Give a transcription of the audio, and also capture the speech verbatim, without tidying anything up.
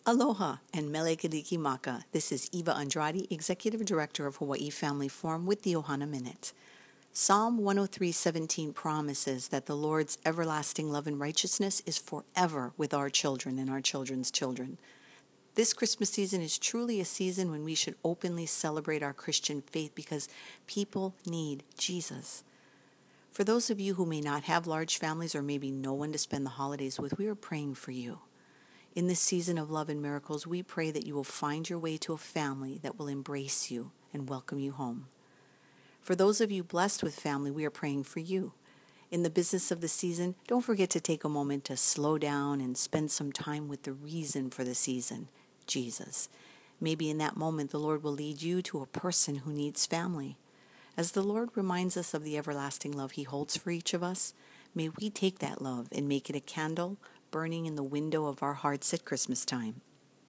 Aloha and mele kaliki maka. This is Eva Andrade, Executive Director of Hawaii Family Forum with the Ohana Minute. Psalm one oh three seventeen promises that the Lord's everlasting love and righteousness is forever with our children and our children's children. This Christmas season is truly a season when we should openly celebrate our Christian faith because people need Jesus. For those of you who may not have large families or maybe no one to spend the holidays with, we are praying for you. In this season of love and miracles, we pray that you will find your way to a family that will embrace you and welcome you home. For those of you blessed with family, we are praying for you. In the business of the season, don't forget to take a moment to slow down and spend some time with the reason for the season, Jesus. Maybe in that moment, the Lord will lead you to a person who needs family. As the Lord reminds us of the everlasting love He holds for each of us, may we take that love and make it a candle burning in the window of our hearts at Christmas time.